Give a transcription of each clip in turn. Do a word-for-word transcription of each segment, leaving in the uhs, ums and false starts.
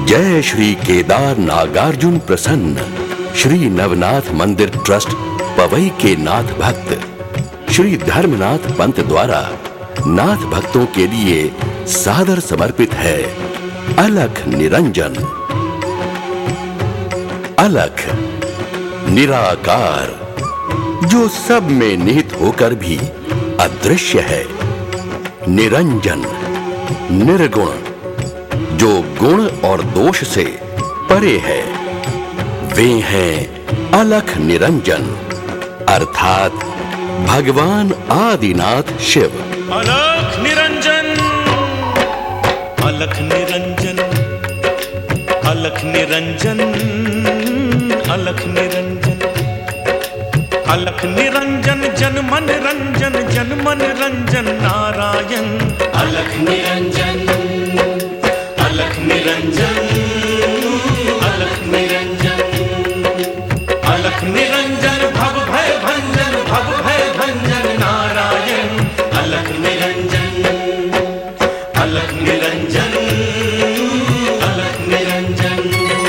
जय श्री केदार नागार्जुन प्रसन्न श्री नवनाथ मंदिर ट्रस्ट पवई के नाथ भक्त श्री धर्मनाथ पंत द्वारा नाथ भक्तों के लिए सादर समर्पित है अलख निरंजन। अलख निराकार, जो सब में निहित होकर भी अदृश्य है। निरंजन निर्गुण, जो गुण और दोष से परे है। वे हैं अलख निरंजन अर्थात भगवान आदिनाथ शिव। अलख निरंजन, अलख निरंजन, अलख निरंजन, अलख निरंजन, अलख निरंजन, जन मन रंजन, जन मन रंजन नारायण। अलख निरंजन, अलख निरंजन, अलख निरंजन, अलख निरंजन, भव भय भंजन, भव भय भंजन नारायण। अलख निरंजन, अलख निरंजन, अलख निरंजन।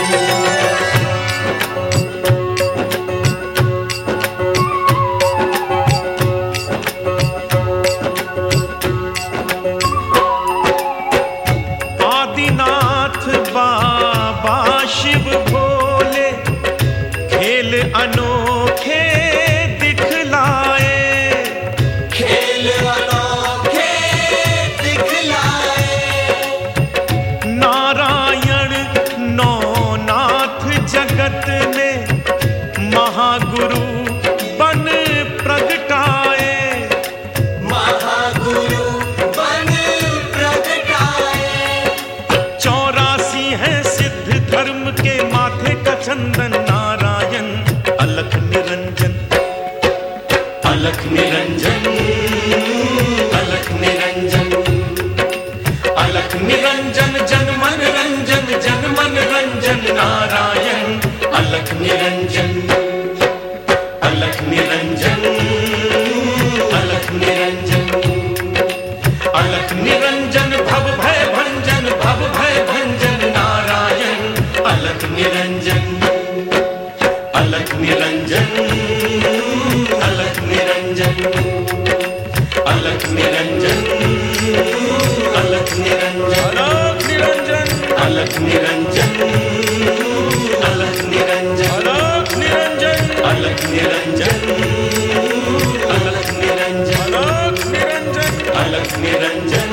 आदिनाथ बाबा शिव भोले खेल अनोखे दिखलाए, खेल अनोखे दिखलाए। नारायण नौनाथ जगत ने महागुरु बन प्रगटाए। महागुरु बन प्रगटाए। चौरासी है सिद्ध धर्म के माथे का चंदन नारायण। अलख निरंजन, अलख निरंजन, अलख निरंजन, अलख निरंजन, जन मन रंजन, जन मन रंजन नारायण। अलख निरंजन, अलख निरंजन, अलख निरंजन, अलख निरंजन, भव भय भंजन, भव भय भंजन नारायण। अलख निरंजन, अलख निरंजन, अलख निरंजन, अलख निरंजन, अलख निरंजन, अलख निरंजन, अलख निरंजन, अलख निरंजन, अलख निरंजन, अलख निरंजन, अलख निरंजन, अलख निरंजन, अलख निरंजन।